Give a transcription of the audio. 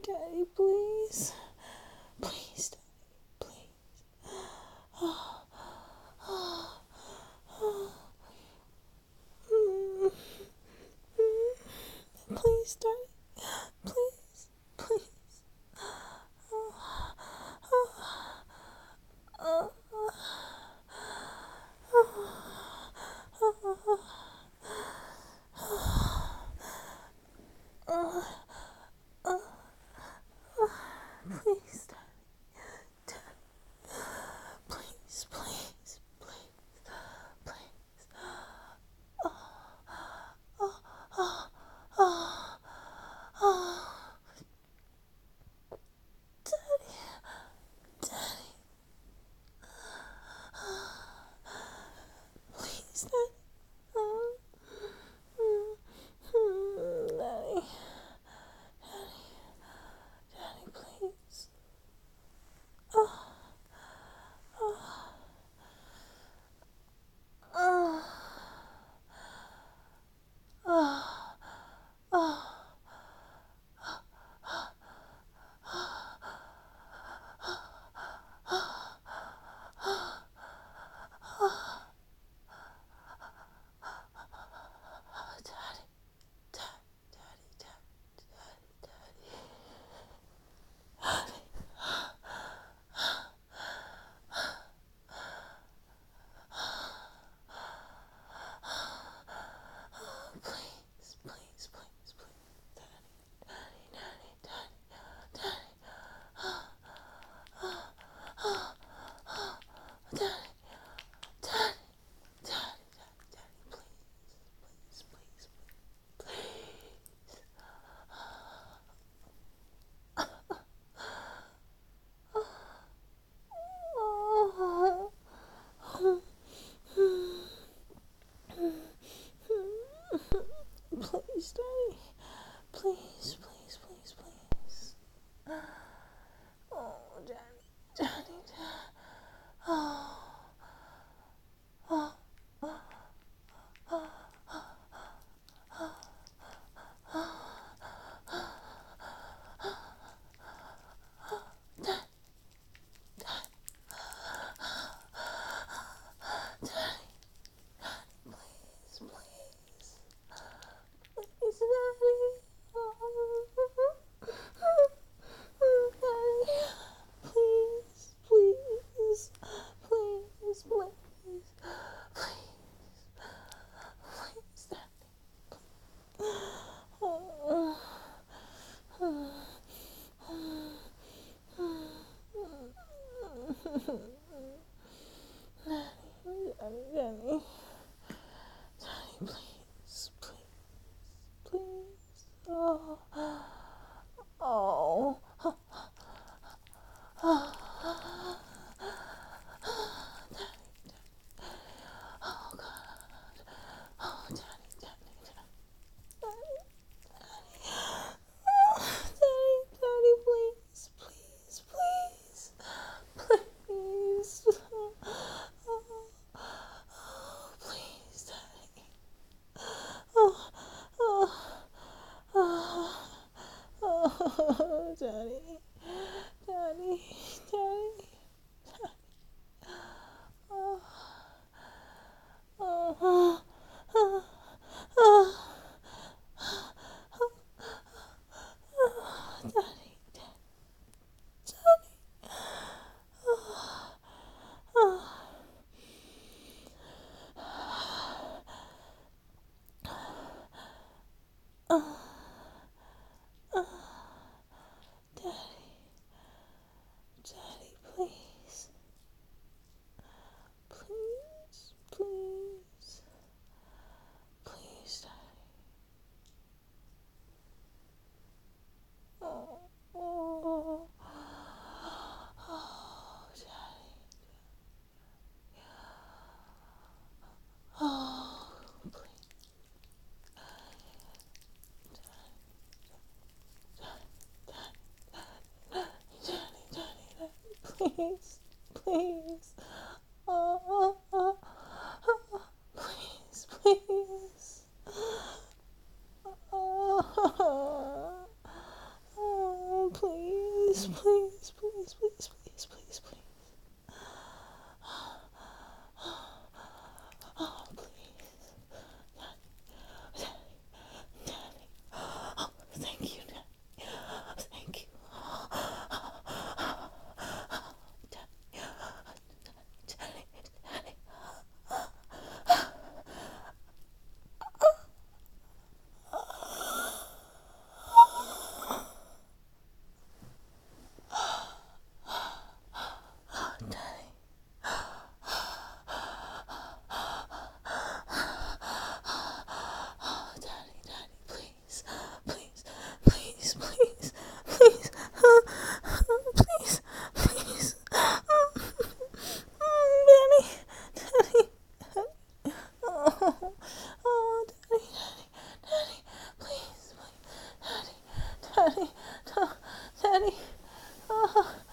Daddy, please. Please, Daddy, please. Oh, oh, oh. Mm, Please, Daddy. Please, please. Oh, oh, oh, please, Daddy. Please, please, please, please. Oh, oh, oh, oh, oh. Daddy, Daddy. Please, Daddy. Oh, Daddy. Daddy, please. Oh, oh, oh, oh, oh. Daddy, Daddy, Daddy. Please, please, please, please. Daddy, Daddy, Daddy, Daddy, Daddy, Daddy, please, please, please, please. Oh. Please, Daddy. Please, please, please, please. Oh, Daddy, Daddy, Daddy. Oh, oh, oh, oh, Daddy, Daddy, please, please. Please, Daddy. Daddy. Please, please, please, please, please, Daddy. Oh. Daddy, Daddy, please, please, please. Oh, oh, oh, oh, God. Oh, Daddy, Daddy, Daddy, Daddy, Daddy, please, please, please, please. Oh, please, Daddy. Oh, oh, oh, oh, Daddy, Daddy, Daddy. Oh, oh, oh, oh, oh, Daddy, Daddy. Oh, oh, oh, oh, Daddy, Daddy, please, please, please, please, Daddy. Oh, oh, oh, Daddy. Oh, please, Daddy, Daddy, please, please. Oh, oh, oh, oh, please, please. Oh, oh, please, please, please, please, please, please, please. Oh, please. Daddy, Daddy. Oh, thank you, Daddy. Thank you. Daddy, Daddy, Daddy. Daddy. Oh, Daddy, Daddy, please, please, please, please, please, please, please. Daddy, Daddy, oh, Daddy, Daddy, Daddy, please, please, Daddy, Daddy, Daddy, oh.